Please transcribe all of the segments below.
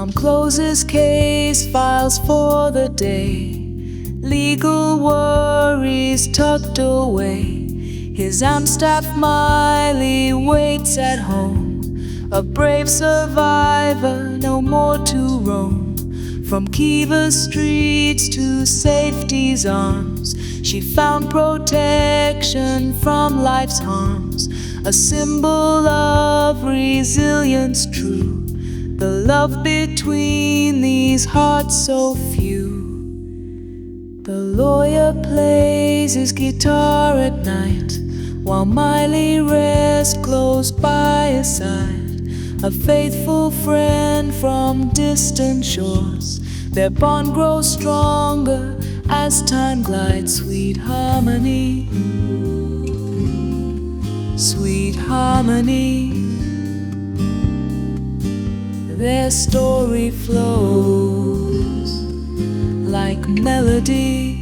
Tom closes case files for the day, legal worries tucked away. His Amstaff Miley waits at home, a brave survivor, no more to roam. From Kiva streets to safety's arms, she found protection from life's harms, a symbol of resilience true, the love between these hearts so few. The lawyer plays his guitar at night, while Miley rests close by his side, a faithful friend from distant shores. Their bond grows stronger as time glides. Sweet harmony, sweet harmony. Their story flows like melody.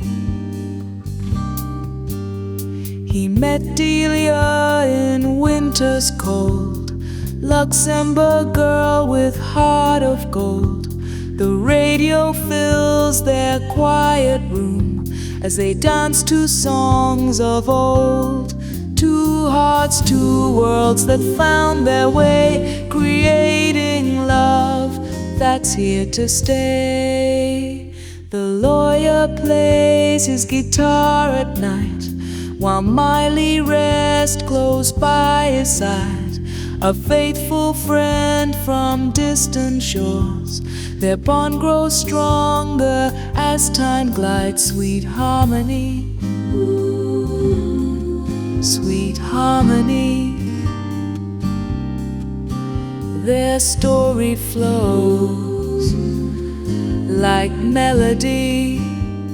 He met Delia in winter's cold, Luxembourg girl with heart of gold. The radio fills their quiet room as they dance to songs of old. Two hearts, two worlds that found their way, creating love that's here to stay. The lawyer plays his guitar at night, while Miley rests close by his side, a faithful friend from distant shores. Their bond grows stronger as time glides. Sweet harmony, sweet harmony. Their story flows like melody.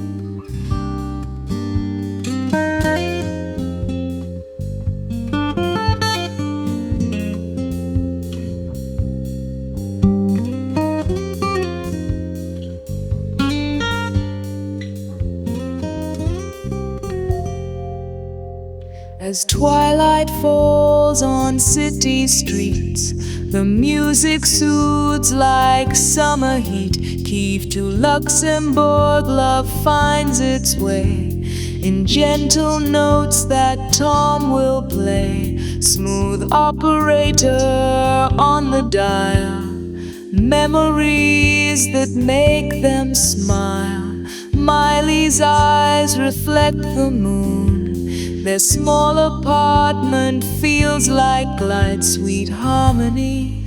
As twilight falls on city streets, the music soothes like summer heat. Kiev to Luxembourg, love finds its way in gentle notes that Tom will play. Smooth operator on the dial, memories that make them smile. Miley's eyes reflect the moon, their small apartment feels like light. Sweet harmony,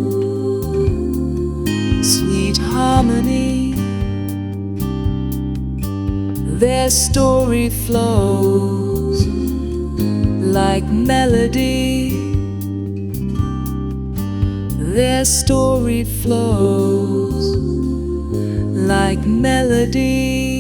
sweet harmony. Their story flows like melody. Their story flows like melody.